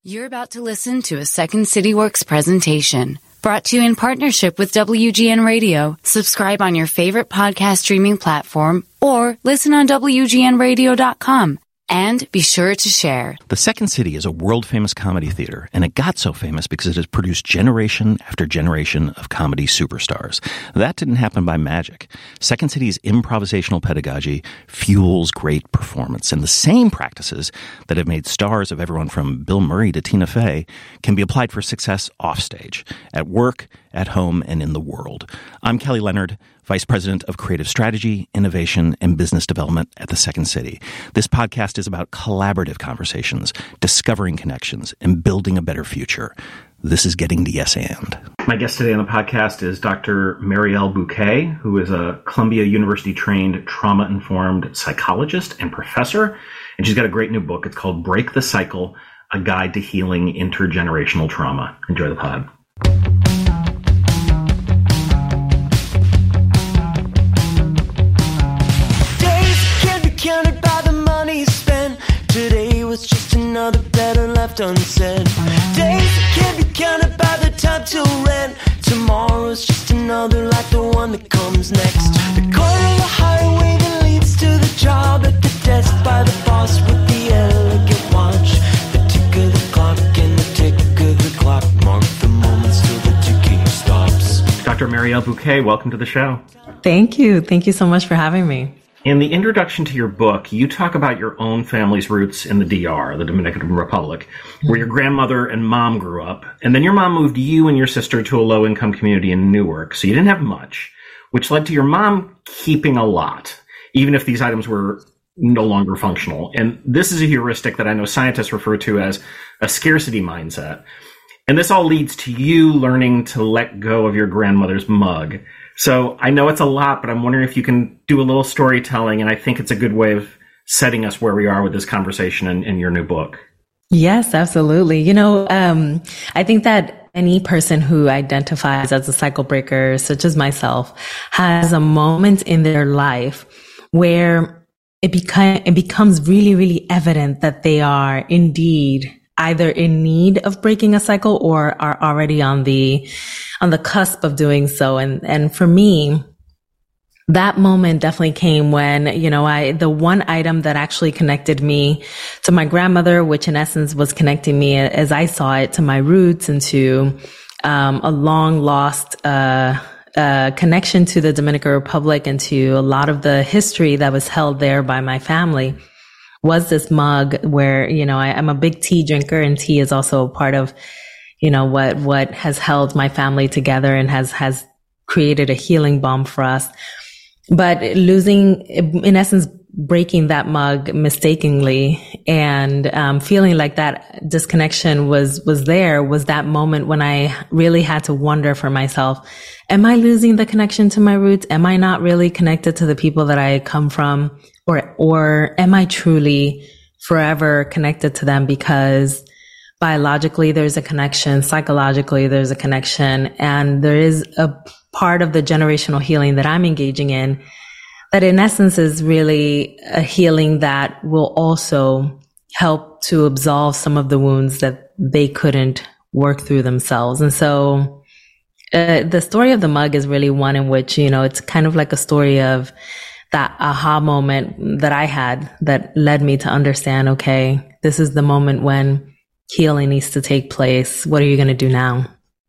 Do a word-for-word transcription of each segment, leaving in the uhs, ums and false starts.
You're about to listen to a Second City Works presentation brought to you in partnership with W G N Radio. Subscribe on your favorite podcast streaming platform or listen on W G N radio dot com. And be sure to share. The Second City is a world-famous comedy theater, and it got so famous because it has produced generation after generation of comedy superstars. That didn't happen by magic. Second City's improvisational pedagogy fuels great performance, and the same practices that have made stars of everyone from Bill Murray to Tina Fey can be applied for success offstage, at work, at home, and in the world. I'm Kelly Leonard, Vice President of Creative Strategy, Innovation, and Business Development at the Second City. This podcast is about collaborative conversations, discovering connections, and building a better future. This is Getting to Yes And. My guest today on the podcast is Doctor Marielle Bouquet, who is a Columbia University-trained trauma-informed psychologist and professor. And she's got a great new book. It's called Break the Cycle, A Guide to Healing Intergenerational Trauma. Enjoy the pod. Counted by the money spent. Today was just another letter left unsaid. Days can't be counted by the time till rent. Tomorrow's just another like the one that comes next. The corner of the highway that leads to the job at the desk by the boss with the elegant watch. The tick of the clock and the tick of the clock mark the moments till the ticking stops. Doctor Marielle Bouquet, welcome to the show. Thank you. Thank you so much for having me. In the introduction to your book, you talk about your own family's roots in the D R, the Dominican Republic, where your grandmother and mom grew up. And then your mom moved you and your sister to a low-income community in Newark, so you didn't have much, which led to your mom keeping a lot, even if these items were no longer functional. And this is a heuristic that I know scientists refer to as a scarcity mindset. And this all leads to you learning to let go of your grandmother's mug. So I know it's a lot, but I'm wondering if you can do a little storytelling, and I think it's a good way of setting us where we are with this conversation in, in your new book. Yes, absolutely. You know, um, I think that any person who identifies as a cycle breaker, such as myself, has a moment in their life where it, beca- it becomes really, really evident that they are indeed either in need of breaking a cycle or are already on the on the cusp of doing so. And and for me, that moment definitely came when, you know, I the one item that actually connected me to my grandmother, which in essence was connecting me, as I saw it, to my roots and to um, a long lost uh, uh, connection to the Dominican Republic and to a lot of the history that was held there by my family, was this mug where, you know, I, I'm a big tea drinker, and tea is also a part of, you know, what, what has held my family together and has, has created a healing balm for us. But losing, in essence, breaking that mug mistakenly and, um, feeling like that disconnection was, was there was that moment when I really had to wonder for myself, am I losing the connection to my roots? Am I not really connected to the people that I come from? Or, or am I truly forever connected to them? Because biologically there's a connection, psychologically there's a connection, and there is a part of the generational healing that I'm engaging in that in essence is really a healing that will also help to absolve some of the wounds that they couldn't work through themselves. And so uh, the story of the mug is really one in which, you know, it's kind of like a story of that aha moment that I had that led me to understand, okay, this is the moment when healing needs to take place. What are you going to do now?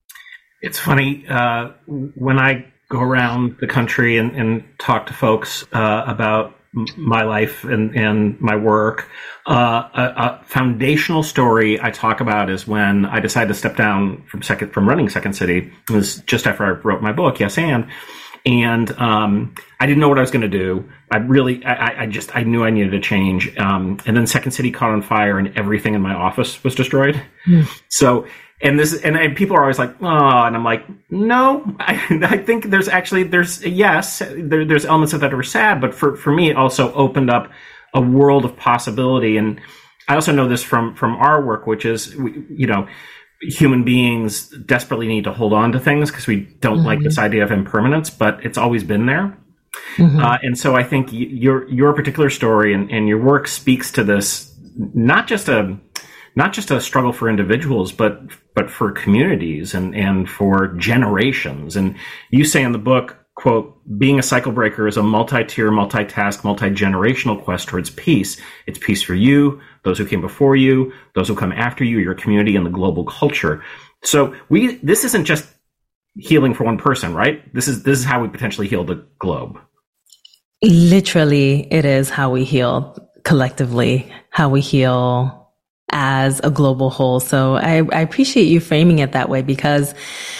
It's funny, uh, when I go around the country and, and talk to folks uh, about m- my life and, and my work, uh, a, a foundational story I talk about is when I decided to step down from second from running Second City. It was just after I wrote my book, Yes And. And um, I didn't know what I was going to do. I really, I, I just, I knew I needed a change. Um, and then Second City caught on fire, and everything in my office was destroyed. Mm. So, and this, and, and people are always like, oh, and I'm like, no, I, I think there's actually, there's, yes, there, there's elements of that are sad, but for, for me, it also opened up a world of possibility. And I also know this from, from our work, which is, you know, human beings desperately need to hold on to things because we don't mm-hmm. like this idea of impermanence, but it's always been there. Mm-hmm. Uh, and so I think your your particular story and, and your work speaks to this, not just a not just a struggle for individuals, but but for communities and, and for generations. And you say in the book, quote, being a cycle breaker is a multi-tier, multitask, multi-generational quest towards peace. It's peace for you, those who came before you, those who come after you, your community, and the global culture. So we this isn't just healing for one person, right? This is this is how we potentially heal the globe. Literally, it is how we heal collectively, how we heal as a global whole. So I, I appreciate you framing it that way, because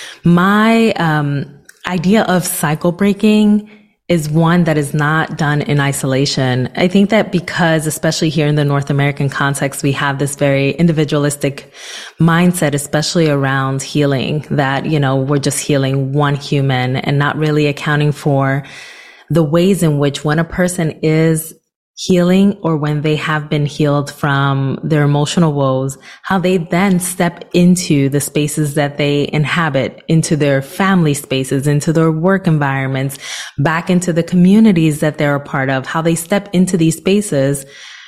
my um, idea of cycle breaking is one that is not done in isolation. I think that because, especially here in the North American context, we have this very individualistic mindset, especially around healing, that, you know, we're just healing one human and not really accounting for the ways in which when a person is healing or when they have been healed from their emotional woes, how they then step into the spaces that they inhabit, into their family spaces, into their work environments, back into the communities that they're a part of, how they step into these spaces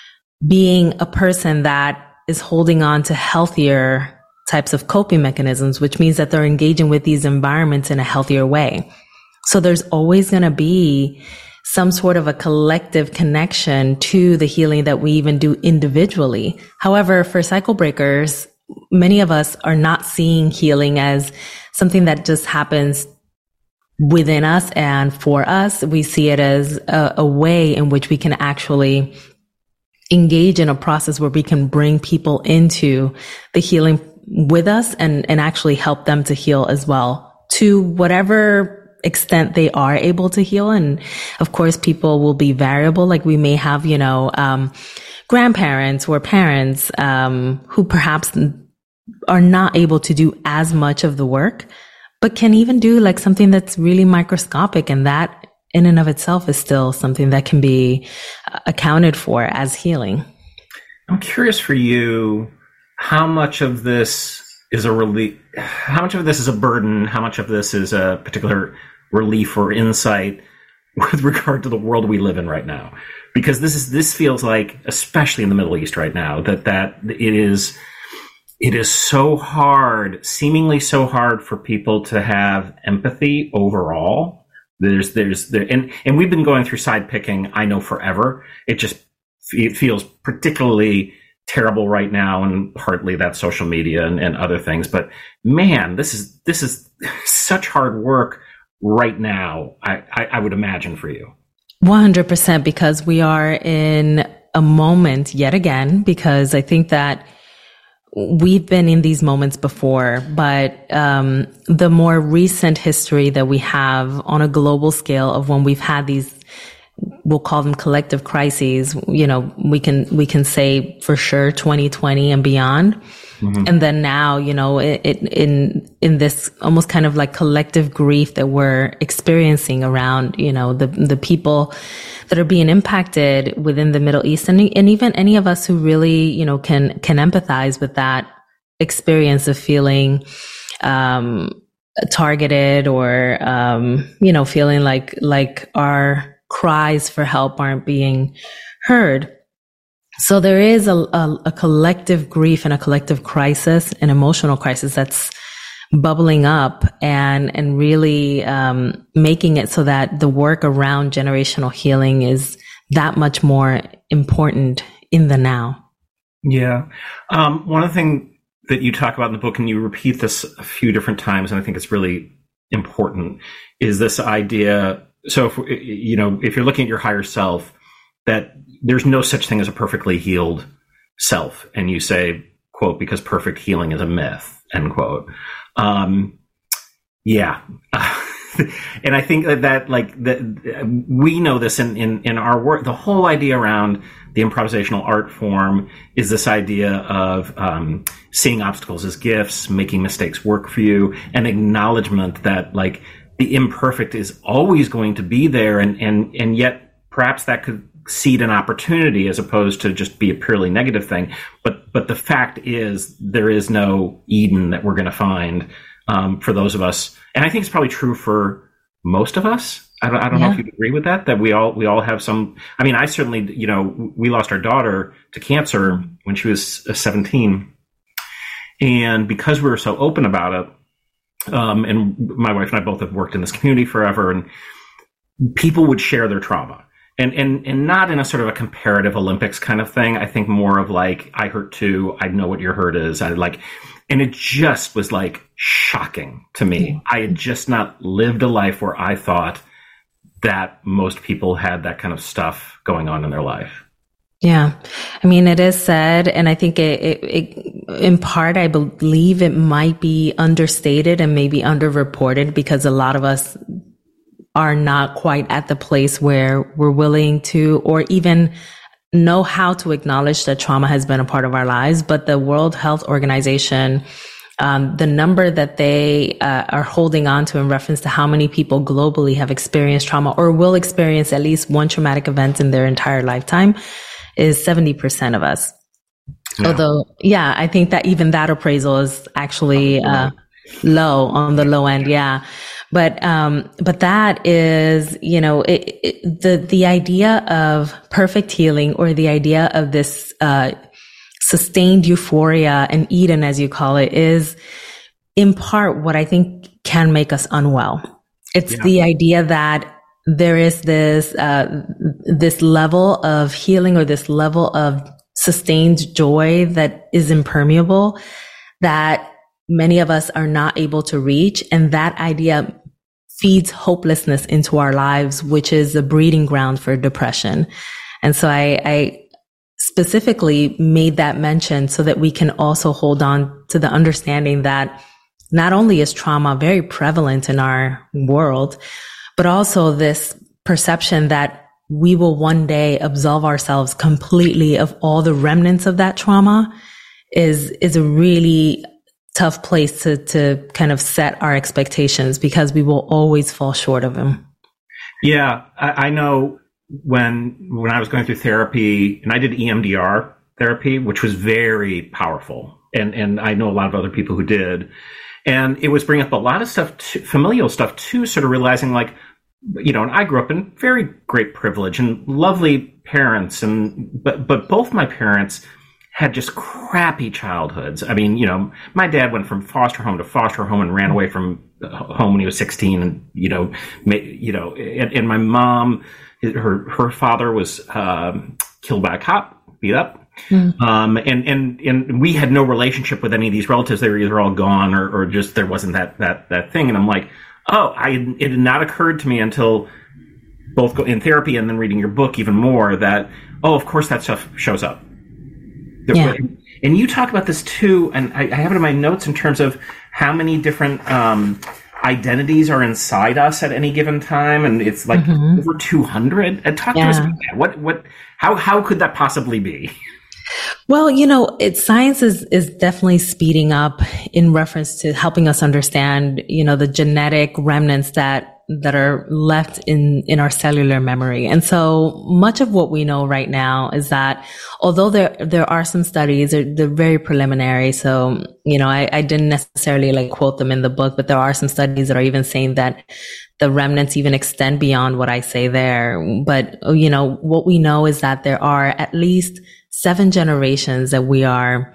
being a person that is holding on to healthier types of coping mechanisms, which means that they're engaging with these environments in a healthier way. So there's always going to be some sort of a collective connection to the healing that we even do individually. However, for cycle breakers, many of us are not seeing healing as something that just happens within us and for us. We see it as a, a way in which we can actually engage in a process where we can bring people into the healing with us and, and actually help them to heal as well, to whatever extent they are able to heal. And of course, people will be variable. Like we may have, you know, um, grandparents or parents, um, who perhaps are not able to do as much of the work, but can even do like something that's really microscopic. And that in and of itself is still something that can be accounted for as healing. I'm curious for you, how much of this is a relief, how much of this is a burden, how much of this is a particular relief or insight with regard to the world we live in right now? Because this is this feels like, especially in the Middle East right now, that that it is it is so hard, seemingly so hard for people to have empathy overall. There's there's there and and we've been going through side picking, I know, forever. It just it feels particularly terrible right now, and partly that's social media and, and other things. But man, this is this is such hard work right now, I, I, I would imagine, for you. one hundred percent, because we are in a moment yet again, because I think that we've been in these moments before, but um, the more recent history that we have on a global scale of when we've had these, we'll call them collective crises, you know, we can, we can say for sure twenty twenty and beyond. Mm-hmm. And then now, you know, it, it, in, in this almost kind of like collective grief that we're experiencing around, you know, the, the people that are being impacted within the Middle East, and, and even any of us who really, you know, can, can empathize with that experience of feeling, um, targeted or, um, you know, feeling like, like our cries for help aren't being heard. So there is a, a, a collective grief and a collective crisis, an emotional crisis that's bubbling up and, and really, um, making it so that the work around generational healing is that much more important in the now. Yeah. Um, one of the things that you talk about in the book, and you repeat this a few different times, and I think it's really important, is this idea. So if, you know, if you're looking at your higher self, that there's no such thing as a perfectly healed self. And you say, quote, because perfect healing is a myth, end quote. Um, yeah. And I think that, that like, that we know this in, in, in our work. The whole idea around the improvisational art form is this idea of um, seeing obstacles as gifts, making mistakes work for you, and acknowledgement that, like, the imperfect is always going to be there. And, and, and yet perhaps that could seed an opportunity as opposed to just be a purely negative thing. But, but the fact is there is no Eden that we're going to find, um, for those of us. And I think it's probably true for most of us. I don't, I don't yeah. know if you agree with that, that we all, we all have some, I mean, I certainly, you know, we lost our daughter to cancer when she was seventeen. And because we were so open about it, um, and my wife and I both have worked in this community forever, and people would share their trauma. And, and and not in a sort of a comparative Olympics kind of thing. I think more of like, I hurt too. I know what your hurt is. I like, and it just was like shocking to me. I had just not lived a life where I thought that most people had that kind of stuff going on in their life. Yeah. I mean, it is said, and I think it, it, it, in part, I believe it might be understated and maybe underreported because a lot of us are not quite at the place where we're willing to, or even know how to acknowledge that trauma has been a part of our lives. But the World Health Organization, um, the number that they uh, are holding on to in reference to how many people globally have experienced trauma or will experience at least one traumatic event in their entire lifetime is seventy percent of us. Yeah. Although, yeah, I think that even that appraisal is actually uh, low, on the low end. Yeah. But, um, but that is, you know, it, it, the, the idea of perfect healing, or the idea of this, uh, sustained euphoria and Eden, as you call it, is in part what I think can make us unwell. It's yeah. the idea that there is this, uh, this level of healing, or this level of sustained joy that is impermeable, that many of us are not able to reach. And that idea feeds hopelessness into our lives, which is a breeding ground for depression. And so I, I specifically made that mention so that we can also hold on to the understanding that not only is trauma very prevalent in our world, but also this perception that we will one day absolve ourselves completely of all the remnants of that trauma is, is a really tough place to, to kind of set our expectations, because we will always fall short of them. Yeah, I, I know when, when I was going through therapy, and I did E M D R therapy, which was very powerful. And, and I know a lot of other people who did. And it was bringing up a lot of stuff, to, familial stuff too, sort of realizing like, you know, and I grew up in very great privilege and lovely parents, and, but, but both my parents had just crappy childhoods. I mean, you know, my dad went from foster home to foster home and ran away from home when he was sixteen, and, you know, ma- you know, and, and my mom, her, her father was, um, killed by a cop, beat up. Mm. Um, and, and, and we had no relationship with any of these relatives. They were either all gone, or, or just, there wasn't that, that, that thing. And I'm like, oh, I, it had not occurred to me until both in therapy and then reading your book even more that, oh, of course that stuff shows up. Yeah. And you talk about this too, and I, I have it in my notes in terms of how many different um, identities are inside us at any given time, and it's like mm-hmm. over two hundred. And talk yeah. to us about that. What, what, how, how could that possibly be? Well, you know, it, science is, is definitely speeding up in reference to helping us understand, you know, the genetic remnants that that are left in, in our cellular memory. And so much of what we know right now is that although there, there are some studies, they're, they're very preliminary. So, you know, I, I didn't necessarily like quote them in the book, but there are some studies that are even saying that the remnants even extend beyond what I say there. But, you know, what we know is that there are at least seven generations that we are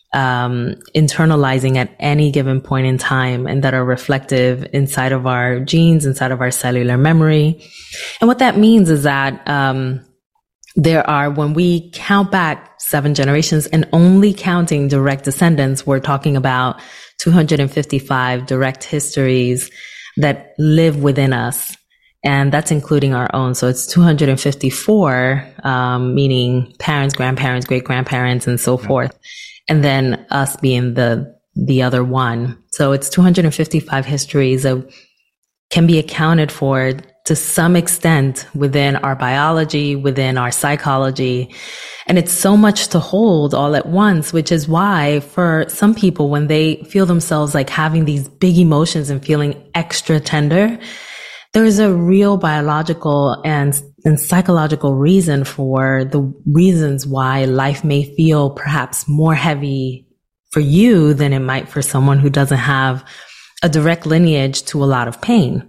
Um, internalizing at any given point in time, and that are reflective inside of our genes, inside of our cellular memory. And what that means is that um, there are, when we count back seven generations and only counting direct descendants, we're talking about two hundred fifty-five direct histories that live within us. And that's including our own. So it's two hundred fifty-four, um, meaning parents, grandparents, great grandparents, and so forth. And then us being the, the other one. So it's two hundred fifty-five histories that can be accounted for to some extent within our biology, within our psychology. And it's so much to hold all at once, which is why for some people, when they feel themselves like having these big emotions and feeling extra tender, there's a real biological and and psychological reason for the reasons why life may feel perhaps more heavy for you than it might for someone who doesn't have a direct lineage to a lot of pain.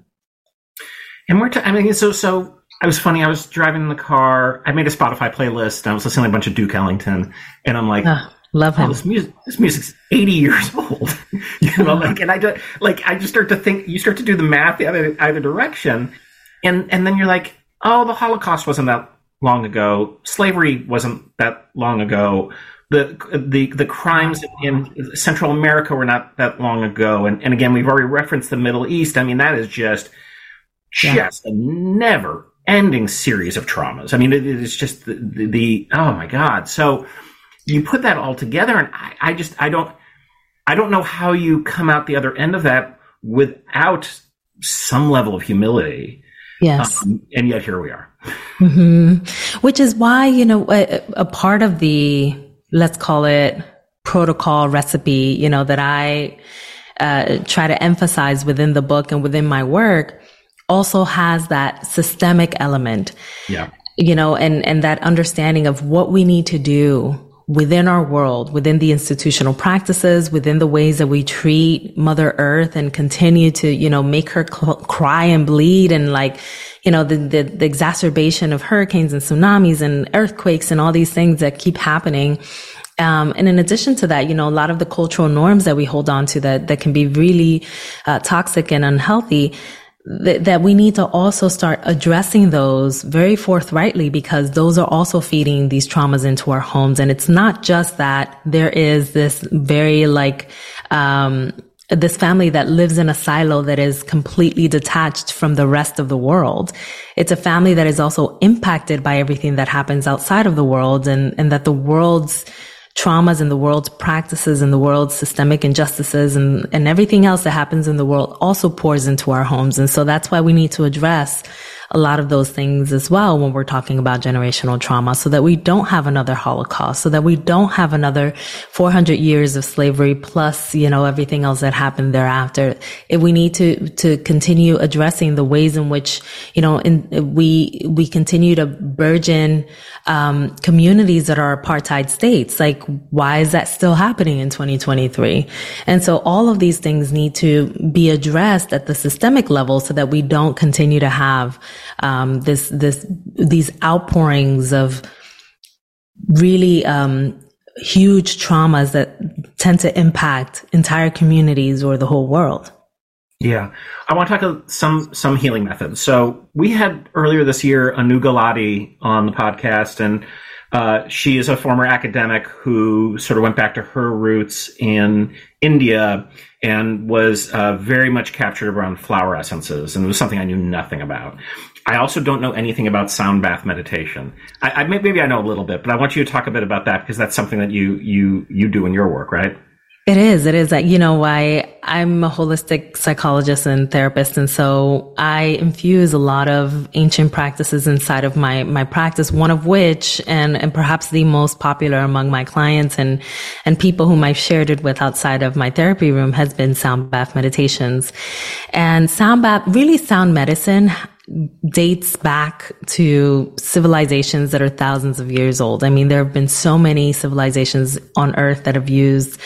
And we're, t- I mean, so, so I was funny. I was driving in the car. I made a Spotify playlist and I was listening to a bunch of Duke Ellington, and I'm like, uh, Love him. Oh, this music, this music's eighty years old. You know, like, and I just, like, I just start to think, you start to do the math the other, either direction. And, and then you're like, oh, the Holocaust wasn't that long ago. Slavery wasn't that long ago. The, the, the crimes in Central America were not that long ago. And, and again, we've already referenced the Middle East. I mean, that is just, just yeah. a never ending series of traumas. I mean, it, it is just the, the, the, oh my God. So you put that all together, and I, I just, I don't, I don't know how you come out the other end of that without some level of humility. Yes. Um, and yet here we are. Mm-hmm. Which is why, you know, a, a part of the, let's call it protocol recipe, you know, that I uh, try to emphasize within the book and within my work also has that systemic element. Yeah. You know, and, and that understanding of what we need to do within our world, within the institutional practices, within the ways that we treat Mother Earth and continue to, you know, make her cl- cry and bleed, and like, you know, the, the, the exacerbation of hurricanes and tsunamis and earthquakes and all these things that keep happening. Um, and in addition to that, you know, a lot of the cultural norms that we hold on to that, that can be really uh, toxic and unhealthy, th- that we need to also start addressing those very forthrightly, because those are also feeding these traumas into our homes. And it's not just that there is this very like, um, this family that lives in a silo that is completely detached from the rest of the world. It's a family that is also impacted by everything that happens outside of the world, and, and that the world's traumas and the world's practices and the world's systemic injustices and, and everything else that happens in the world also pours into our homes. And so that's why we need to address a lot of those things as well when we're talking about generational trauma, so that we don't have another Holocaust, so that we don't have another four hundred years of slavery plus, you know, everything else that happened thereafter. If we need to, to continue addressing the ways in which, you know, in, we, we continue to burgeon, um, communities that are apartheid states. Like, why is that still happening in twenty twenty-three? And so all of these things need to be addressed at the systemic level, so that we don't continue to have Um, this, this, these outpourings of really, um, huge traumas that tend to impact entire communities or the whole world. Yeah. I want to talk about some, some healing methods. So we had earlier this year, Anu Gulati on the podcast, and, uh, she is a former academic who sort of went back to her roots in India and was, uh, very much captured around flower essences. And it was something I knew nothing about. I also don't know anything about sound bath meditation. I, I maybe I know a little bit, but I want you to talk a bit about that, because that's something that you you you do in your work, right? It is. It is that, you know, I, I'm a holistic psychologist and therapist. And so I infuse a lot of ancient practices inside of my, my practice, one of which, and, and perhaps the most popular among my clients and, and people whom I've shared it with outside of my therapy room, has been sound bath meditations. And sound bath, really sound medicine, dates back to civilizations that are thousands of years old. I mean, there have been so many civilizations on Earth that have used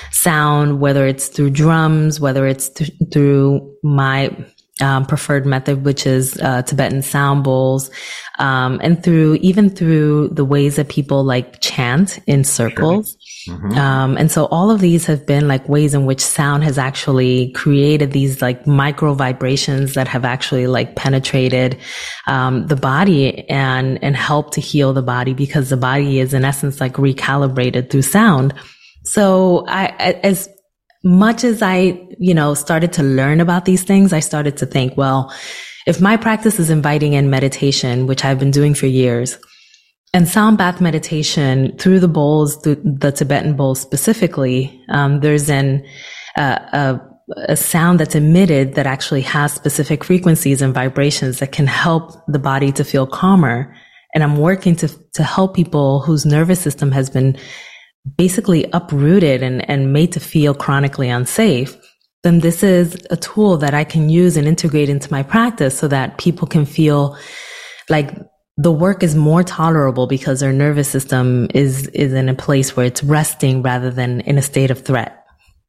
sound, whether it's through drums, whether it's th- through my um, preferred method, which is uh, Tibetan sound bowls, um, and through even through the ways that people like chant in circles. Sure. Mm-hmm. Um, and so all of these have been like ways in which sound has actually created these like micro vibrations that have actually like penetrated, um, the body and, and helped to heal the body, because the body is in essence like recalibrated through sound. So I, as much as I, you know, started to learn about these things, I started to think, well, if my practice is inviting in meditation, which I've been doing for years, and sound bath meditation through the bowls, through the Tibetan bowls specifically, um, there's an, uh, a, a sound that's emitted that actually has specific frequencies and vibrations that can help the body to feel calmer. And I'm working to, to help people whose nervous system has been basically uprooted and, and made to feel chronically unsafe. Then this is a tool that I can use and integrate into my practice, so that people can feel like the work is more tolerable, because their nervous system is, is in a place where it's resting rather than in a state of threat.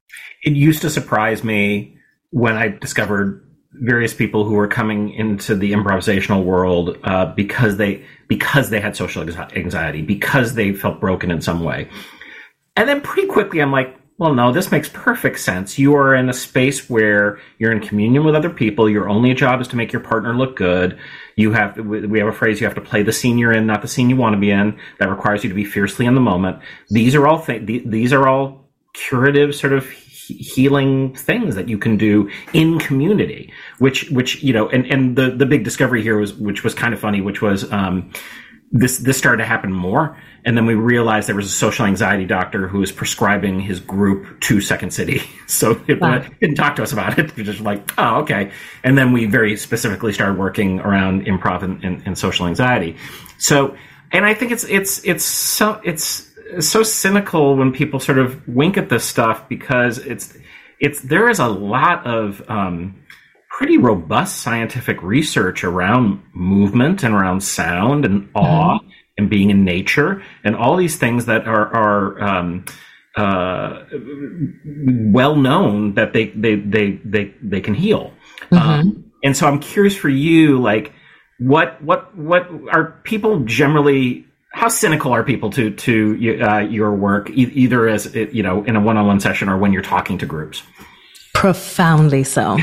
It used to surprise me when I discovered various people who were coming into the improvisational world, uh, because they, because they had social anxiety, because they felt broken in some way. And then pretty quickly, I'm like, well, no, this makes perfect sense. You are in a space where you're in communion with other people. Your only job is to make your partner look good. You have, we have a phrase, you have to play the scene you're in, not the scene you want to be in. That requires you to be fiercely in the moment. These are all th- these are all curative sort of healing things that you can do in community, which, which, you know, and, and the, the big discovery here was, which was kind of funny, which was, um, this, this started to happen more. And then we realized there was a social anxiety doctor who was prescribing his group to Second City. So it wow. didn't talk to us about it. We're just like, oh, okay. And then we very specifically started working around improv and, and, and social anxiety. So, and I think it's, it's, it's so, it's, so cynical when people sort of wink at this stuff, because it's it's there is a lot of um, pretty robust scientific research around movement and around sound and awe mm-hmm. and being in nature and all these things that are are um, uh, well known that they they they they they can heal. Mm-hmm. Um, and so I'm curious for you, like what what what are people generally, how cynical are people to to uh, your work, e- either as, you know, in a one-on-one session or when you're talking to groups? Profoundly so.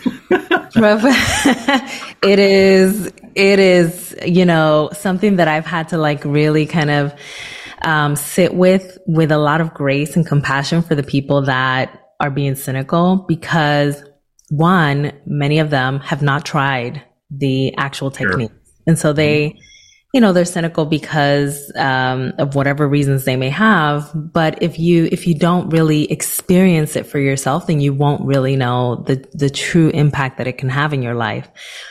it is, it is, you know, something that I've had to like really kind of um, sit with, with a lot of grace and compassion for the people that are being cynical, because one, many of them have not tried the actual technique. Sure. And so they, mm-hmm. you know, they're cynical because um, of whatever reasons they may have. But if you if you don't really experience it for yourself, then you won't really know the the true impact that it can have in your life.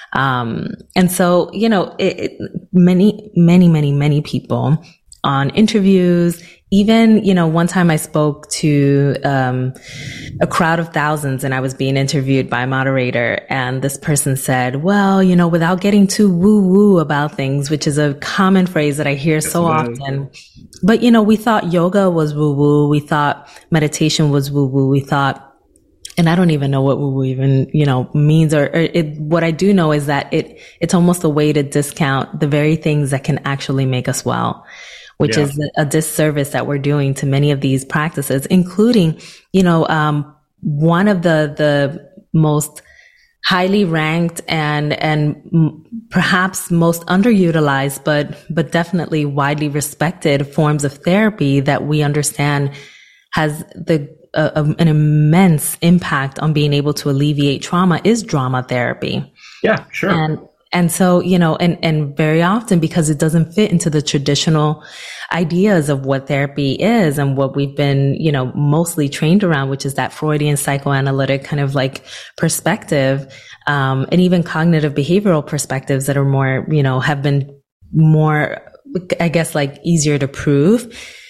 Um, and so, you know, it, it, many, many, many, many people on interviews. Even, you know, one time I spoke to um, a crowd of thousands, and I was being interviewed by a moderator, and this person said, well, you know, without getting too woo-woo about things, which is a common phrase that I hear so often. But, you know, we thought yoga was woo-woo. We thought meditation was woo-woo. We thought, and I don't even know what woo-woo even, you know, means, or, or it, what I do know is that it, it's almost a way to discount the very things that can actually make us well, which yeah. is a disservice that we're doing to many of these practices, including, you know, um, one of the, the most highly ranked and, and m- perhaps most underutilized, but, but definitely widely respected forms of therapy that we understand has the, uh, an immense impact on being able to alleviate trauma is drama therapy. Yeah, sure. And, And so, you know, and, and very often, because it doesn't fit into the traditional ideas of what therapy is and what we've been, you know, mostly trained around, which is that Freudian psychoanalytic kind of like perspective, um, and even cognitive behavioral perspectives that are more, you know, have been more, I guess, like easier to prove.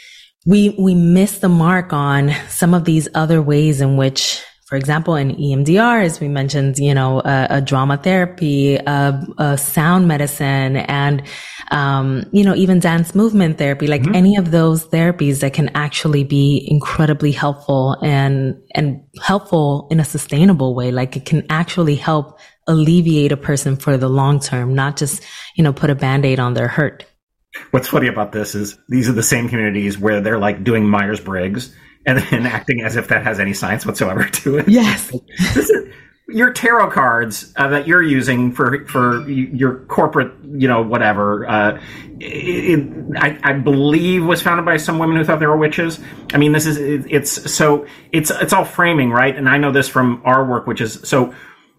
We, we miss the mark on some of these other ways in which, for example, in E M D R, as we mentioned, you know, a, a drama therapy, a, a sound medicine, and, um, you know, even dance movement therapy, like mm-hmm. any of those therapies that can actually be incredibly helpful and, and helpful in a sustainable way. Like it can actually help alleviate a person for the long term, not just, you know, put a Band-Aid on their hurt. What's funny about this is these are the same communities where they're like doing Myers-Briggs and then acting as if that has any science whatsoever to it. Yes. This is, your tarot cards uh, that you're using for for your corporate, you know, whatever, uh, it, it, I, I believe was founded by some women who thought they were witches. I mean, this is, it, it's, so it's, it's all framing, right? And I know this from our work, which is, so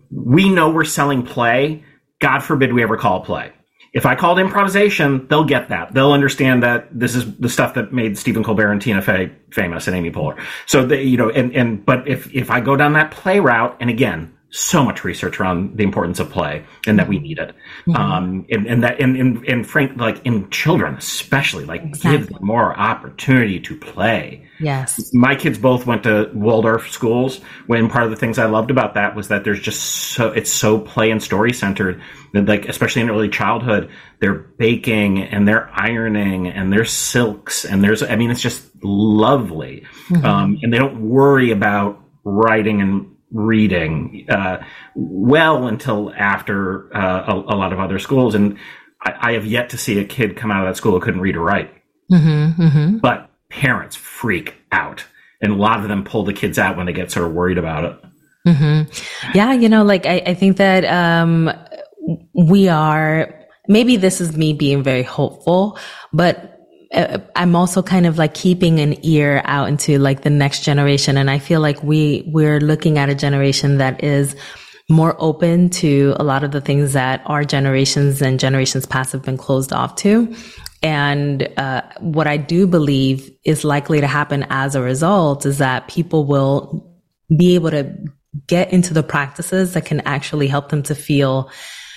we know we're selling play. God forbid we ever call it play. If I called improvisation, they'll get that. They'll understand that this is the stuff that made Stephen Colbert and Tina Fey famous and Amy Poehler. So they, you know, and, and, but if, if I go down that play route, and again, so much research around the importance of play and that we need it. Mm-hmm. Um, and, and that, and, and, and frank, like in children, especially, like exactly. give them more opportunity to play. Yes. My kids both went to Waldorf schools, when part of the things I loved about that was that there's just so, it's so play and story centered. Like, especially in early childhood, they're baking and they're ironing and there's silks and there's, I mean, it's just lovely. Mm-hmm. Um, and they don't worry about writing and reading uh, well until after uh, a, a lot of other schools. And I, I have yet to see a kid come out of that school who couldn't read or write. Mm-hmm, mm-hmm. But parents freak out. And a lot of them pull the kids out when they get sort of worried about it. Mm-hmm. Yeah, you know, like I, I think that um, we are, maybe this is me being very hopeful, but uh, I'm also kind of like keeping an ear out into like the next generation. And I feel like we, we're looking at a generation that is more open to a lot of the things that our generations and generations past have been closed off to. And uh, what I do believe is likely to happen as a result is that people will be able to get into the practices that can actually help them to feel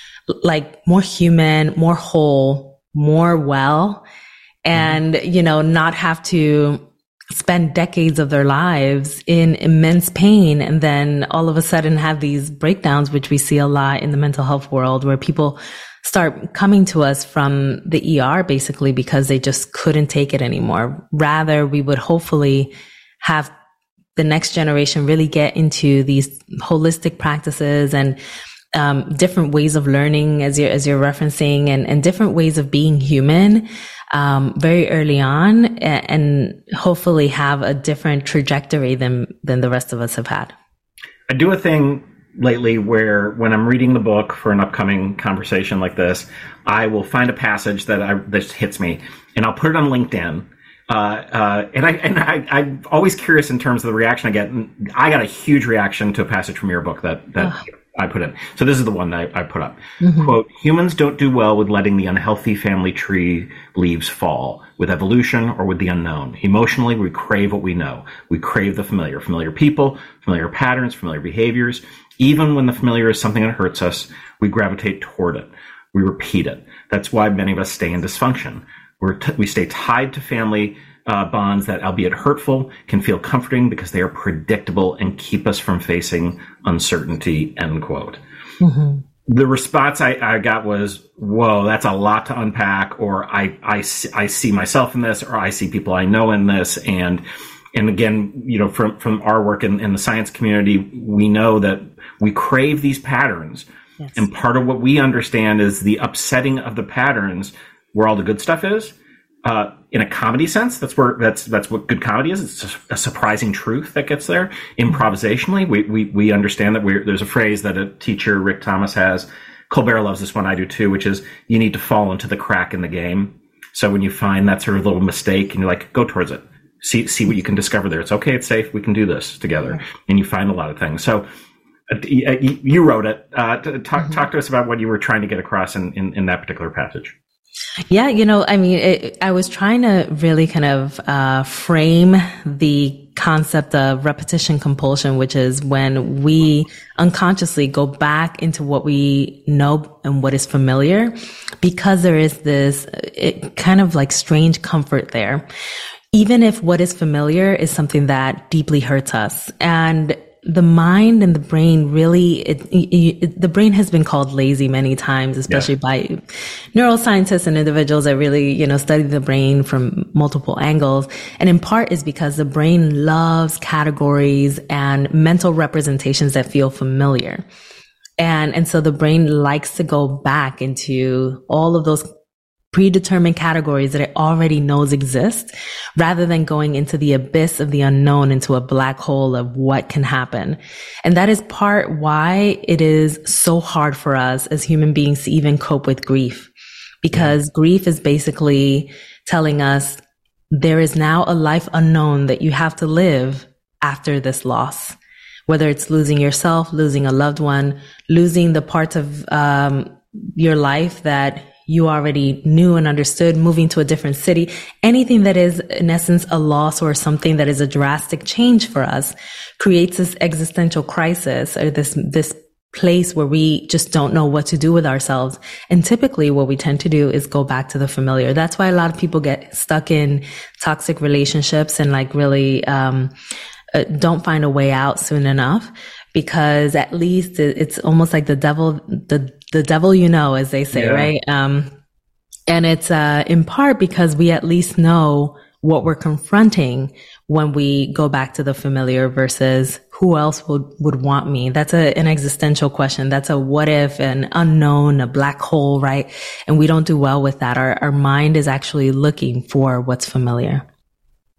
like more human, more whole, more well, and, mm-hmm. you know, not have to spend decades of their lives in immense pain and then all of a sudden have these breakdowns, which we see a lot in the mental health world, where people start coming to us from the E R basically because they just couldn't take it anymore. Rather, we would hopefully have the next generation really get into these holistic practices and um, different ways of learning, as you're, as you're referencing, and, and different ways of being human um, very early on, and, and hopefully have a different trajectory than than the rest of us have had. I do a thing lately where when I'm reading the book for an upcoming conversation like this, I will find a passage that I that hits me, and I'll put it on LinkedIn. Uh, uh, and I and I, I'm always curious in terms of the reaction I get. And I got a huge reaction to a passage from your book that that oh. I put in. So this is the one that I, I put up. Mm-hmm. Quote: "Humans don't do well with letting the unhealthy family tree leaves fall, with evolution or with the unknown. Emotionally, we crave what we know. We crave the familiar, familiar people, familiar patterns, familiar behaviors. Even when the familiar is something that hurts us, we gravitate toward it. We repeat it. That's why many of us stay in dysfunction. We're t- we stay tied to family uh, bonds that, albeit hurtful, can feel comforting because they are predictable and keep us from facing uncertainty," end quote. Mm-hmm. The response I, I got was, whoa, that's a lot to unpack, or I, I, I see myself in this, or I see people I know in this. And and again, you know, from, from our work in, in the science community, we know that we crave these patterns. Yes. And part of what we understand is the upsetting of the patterns where all the good stuff is. Uh, in a comedy sense, that's where that's that's what good comedy is. It's a surprising truth that gets there. Improvisationally, we we we understand that we're, there's a phrase that a teacher, Rick Thomas, has. Colbert loves this one, I do too, which is you need to fall into the crack in the game. So when you find that sort of little mistake and you're like, go towards it, see see what you can discover there. It's okay, it's safe, we can do this together, and you find a lot of things. So uh, you wrote it. Uh, talk mm-hmm. talk to us about what you were trying to get across in in, in that particular passage. Yeah, you know, I mean, it, I was trying to really kind of uh frame the concept of repetition compulsion, which is when we unconsciously go back into what we know and what is familiar, because there is this it, kind of like strange comfort there, even if what is familiar is something that deeply hurts us. And the mind and the brain really, it, it, it, the brain has been called lazy many times, especially yeah. by neuroscientists and individuals that really, you know, study the brain from multiple angles. And in part is because the brain loves categories and mental representations that feel familiar. And, and so the brain likes to go back into all of those predetermined categories that it already knows exist, rather than going into the abyss of the unknown, into a black hole of what can happen. And that is part why it is so hard for us as human beings to even cope with grief, because yeah. grief is basically telling us there is now a life unknown that you have to live after this loss, whether it's losing yourself, losing a loved one, losing the parts of um, your life that you already knew and understood, moving to a different city, anything that is in essence a loss or something that is a drastic change for us creates this existential crisis, or this, this place where we just don't know what to do with ourselves. And typically what we tend to do is go back to the familiar. That's why a lot of people get stuck in toxic relationships and like really, um, uh, don't find a way out soon enough, because at least it, it's almost like the devil, the the devil you know, as they say, yeah. right? Um, and it's uh, in part because we at least know what we're confronting when we go back to the familiar versus who else would, would want me. That's a, an existential question. That's a what if, an unknown, a black hole, right? And we don't do well with that. Our, our mind is actually looking for what's familiar.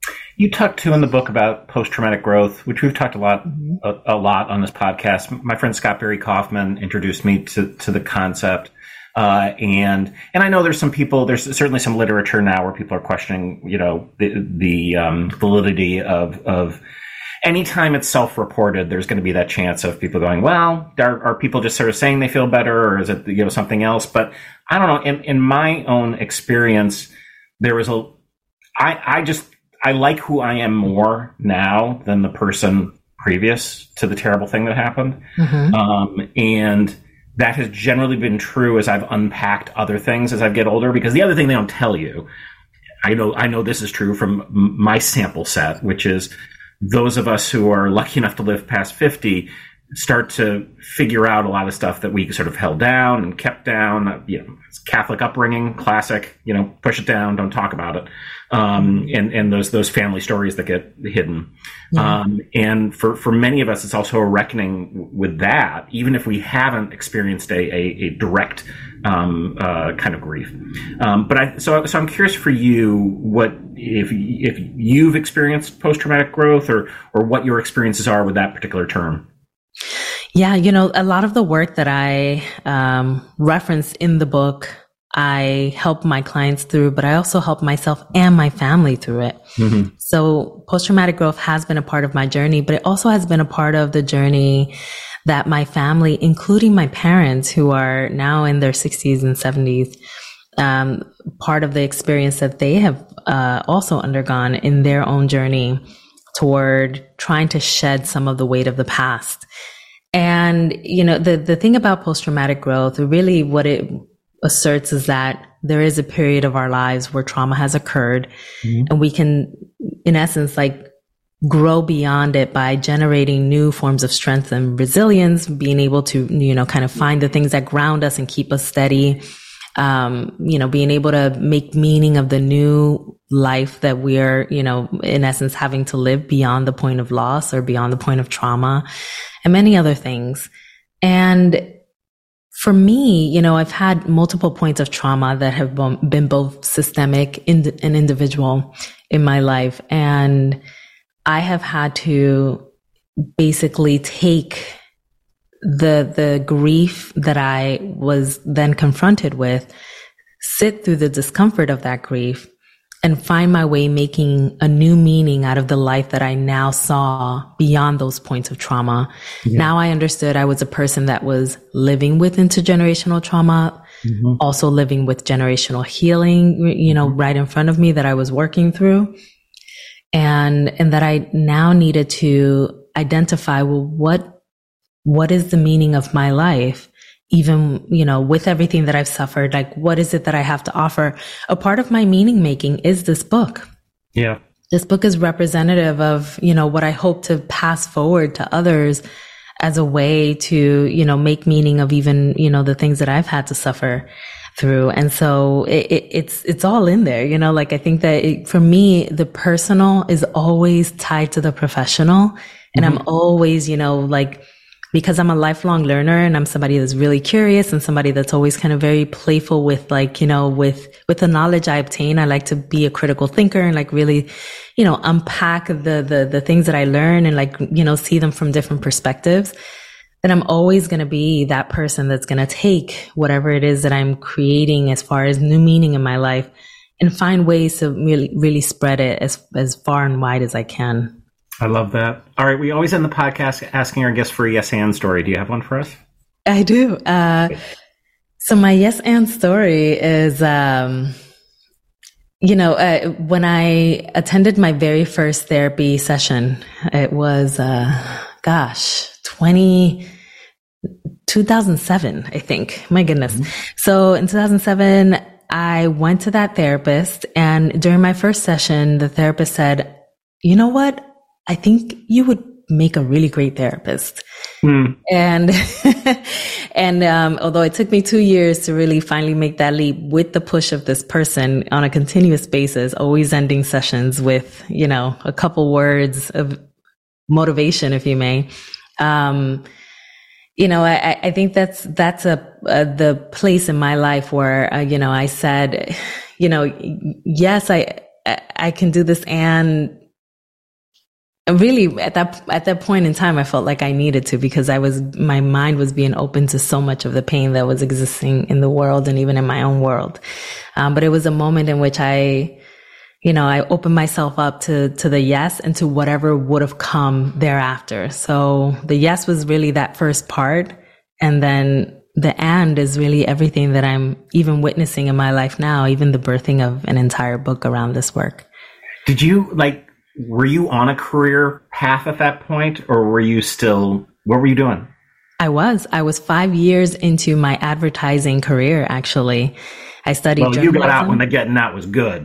You talk too in the book about post-traumatic growth, which we've talked a lot, mm-hmm. a, a lot on this podcast. My friend Scott Barry Kaufman introduced me to, to the concept. Uh, and, and I know there's some people, there's certainly some literature now where people are questioning, you know, the, the, um, validity of, of anytime it's self-reported, there's going to be that chance of people going, well, are, are people just sort of saying they feel better, or is it, you know, something else? But I don't know. In, in my own experience, there was a, I, I just, I like who I am more now than the person previous to the terrible thing that happened. Mm-hmm. Um, and that has generally been true as I've unpacked other things as I get older, because the other thing they don't tell you, I know, I know this is true from my sample set, which is those of us who are lucky enough to live past fifty start to figure out a lot of stuff that we sort of held down and kept down. You know, Catholic upbringing, classic, you know, push it down, don't talk about it. Um, and, and those, those family stories that get hidden. Yeah. Um, and for, for many of us, it's also a reckoning with that, even if we haven't experienced a, a, a direct, um, uh, kind of grief. Um, but I, so, so I'm curious for you, what, if, if you've experienced post-traumatic growth, or, or what your experiences are with that particular term. Yeah, you know, a lot of the work that I um, reference in the book, I help my clients through, but I also help myself and my family through it. Mm-hmm. So post-traumatic growth has been a part of my journey, but it also has been a part of the journey that my family, including my parents, who are now in their sixties and seventies, um, part of the experience that they have uh, also undergone in their own journey toward trying to shed some of the weight of the past. And, you know, the, the thing about post-traumatic growth, really what it asserts is that there is a period of our lives where trauma has occurred, mm-hmm. and we can, in essence, like grow beyond it by generating new forms of strength and resilience, being able to, you know, kind of find the things that ground us and keep us steady. Um, you know, being able to make meaning of the new life that we are, you know, in essence, having to live beyond the point of loss or beyond the point of trauma, and many other things. And for me, you know, I've had multiple points of trauma that have been both systemic and individual in my life. And I have had to basically take the, the grief that I was then confronted with, sit through the discomfort of that grief, and find my way making a new meaning out of the life that I now saw beyond those points of trauma. Yeah. Now I understood I was a person that was living with intergenerational trauma, mm-hmm. also living with generational healing, you know, right in front of me that I was working through. And, and that I now needed to identify, well, what, what is the meaning of my life? Even, you know, with everything that I've suffered, like, what is it that I have to offer? A part of my meaning making is this book. Yeah. This book is representative of, you know, what I hope to pass forward to others as a way to, you know, make meaning of even, you know, the things that I've had to suffer through. And so it, it, it's, it's all in there, you know, like, I think that it, for me, the personal is always tied to the professional. And mm-hmm. I'm always, you know, like, because I'm a lifelong learner and I'm somebody that's really curious and somebody that's always kind of very playful with, like, you know, with, with the knowledge I obtain, I like to be a critical thinker and like really, you know, unpack the, the, the things that I learn and like, you know, see them from different perspectives. Then I'm always going to be that person that's going to take whatever it is that I'm creating as far as new meaning in my life and find ways to really, really spread it as, as far and wide as I can. I love that. All right. We always end the podcast asking our guests for a yes and story. Do you have one for us? I do. Uh, so my yes and story is, um, you know, uh, when I attended my very first therapy session, it was, uh, gosh, twenty, two thousand seven, I think. My goodness. Mm-hmm. So in two thousand seven, I went to that therapist, and during my first session, the therapist said, you know what? I think you would make a really great therapist. Mm. And, and, um, although it took me two years to really finally make that leap with the push of this person on a continuous basis, always ending sessions with, you know, a couple words of motivation, if you may. Um, you know, I, I think that's, that's a, a, the place in my life where, uh, you know, I said, you know, yes, I, I can do this, and really at that at that point in time, I felt like I needed to, because I was my mind was being open to so much of the pain that was existing in the world and even in my own world. Um, but it was a moment in which I, you know, I opened myself up to to the yes and to whatever would have come thereafter. So the yes was really that first part, and then the and is really everything that I'm even witnessing in my life now, even the birthing of an entire book around this work. Did you, like, were you on a career path at that point, or were you still, what were you doing? I was. I was five years into my advertising career, actually. I studied well, journalism. You got out when the getting out was good.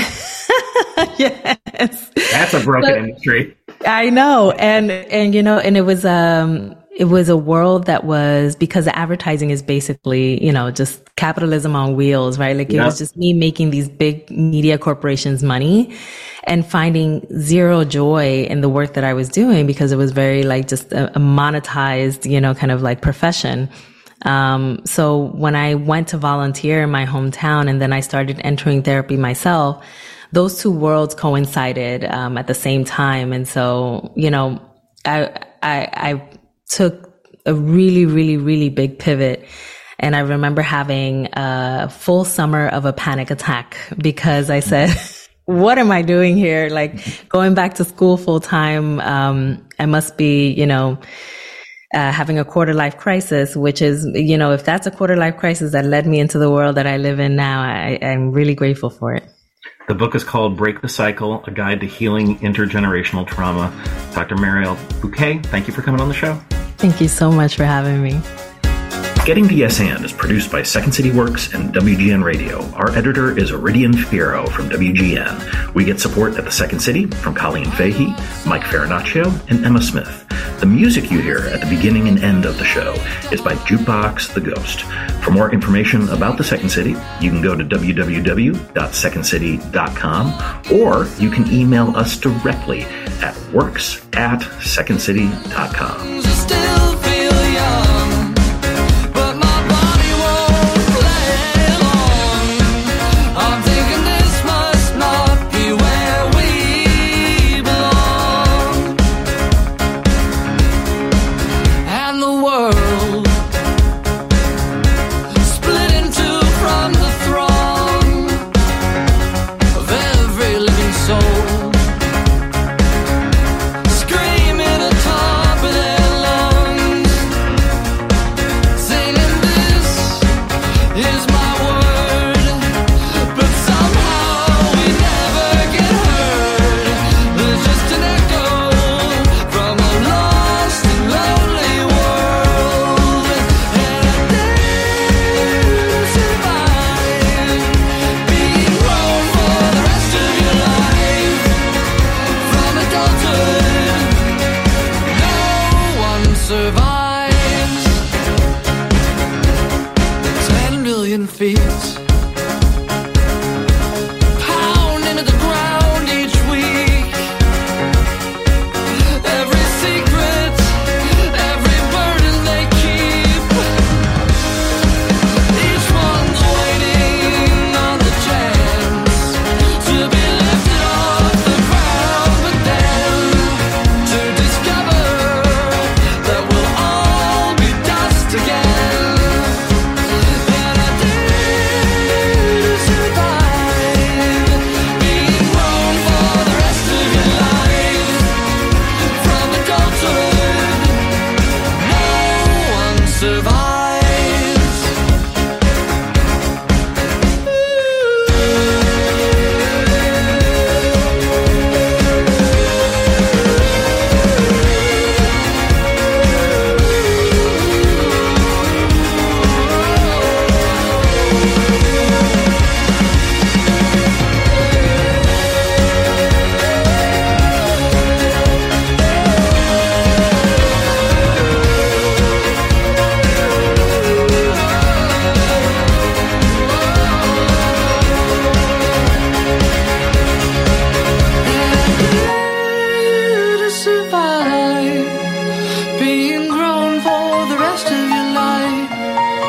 Yes. That's a broken but, industry. I know. And, and, you know, and it was, um, it was a world that was, because advertising is basically, you know, just capitalism on wheels, right? Like it yep. was just me making these big media corporations money and finding zero joy in the work that I was doing, because it was very like just a, a monetized, you know, kind of like profession. Um, so when I went to volunteer in my hometown and then I started entering therapy myself, those two worlds coincided, um, at the same time. And so, you know, I, I, I, took a really, really, really big pivot. And I remember having a full summer of a panic attack, because I said, what am I doing here? Like going back to school full time. Um, I must be, you know, uh, having a quarter life crisis, which is, you know, if that's a quarter life crisis that led me into the world that I live in now, I, I'm really grateful for it. The book is called Break the Cycle, A Guide to Healing Intergenerational Trauma. Doctor Mariel Bouquet, thank you for coming on the show. Thank you so much for having me. Getting to Yes And is produced by Second City Works and W G N Radio. Our editor is Iridian Fierro from W G N. We get support at the Second City from Colleen Fahey, Mike Farinaccio, and Emma Smith. The music you hear at the beginning and end of the show is by Jukebox the Ghost. For more information about the Second City, you can go to w w w dot second city dot com, or you can email us directly at works at second city dot com.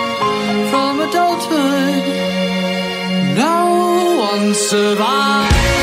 Survive.